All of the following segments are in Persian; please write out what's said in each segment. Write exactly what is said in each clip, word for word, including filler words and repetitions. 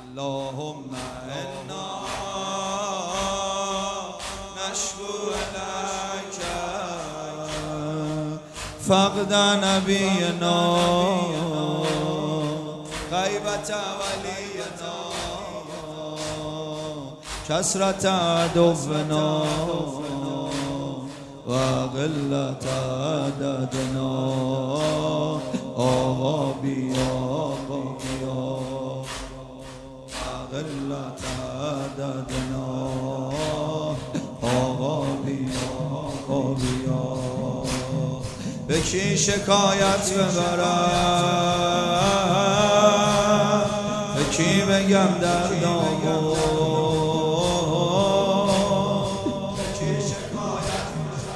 اللهم انا نشكو لك فقد نبينا غيبة ولينا كسرة عدونا وقلة عددنا آقا بیا آقا بیا وقلة عددنا آقا بیا آقا بیا به کی شکایت ببرم به کی بگم دردامو به کی شکایت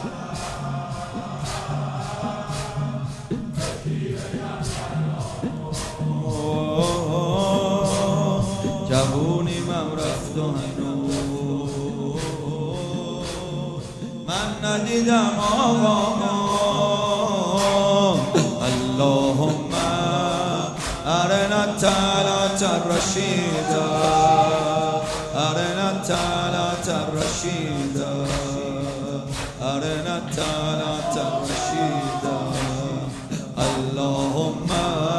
به کی بگم دردامو جوونی من رفت و هنوز من ندیدم آقامو اللهم أرنا التعالى الرشيدا أرنا التعالى الرشيدا أرنا التعالى الرشيدا اللهم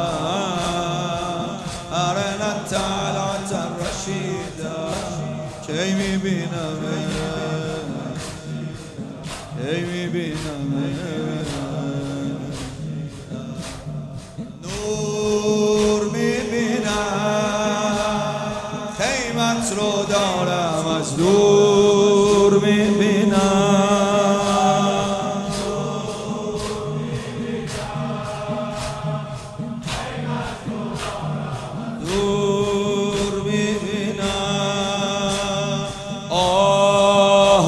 أرنا التعالى الرشيدا كي بينا كي بينا نور میبینم خیمت رو دارم از دور میبینم دور میبینم آه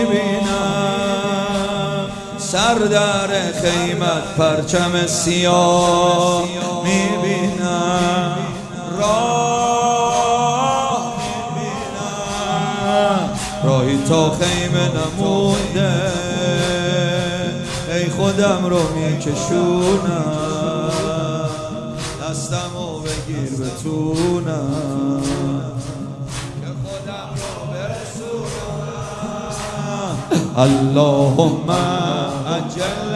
میبینم سر در خیمت پرچم سیاه میبینم راه میبینم راهی تا خیمه نمونده ای خودم رو میکشونم دستمو بگیر بتونم که خودم رو برسونم اللهم اجل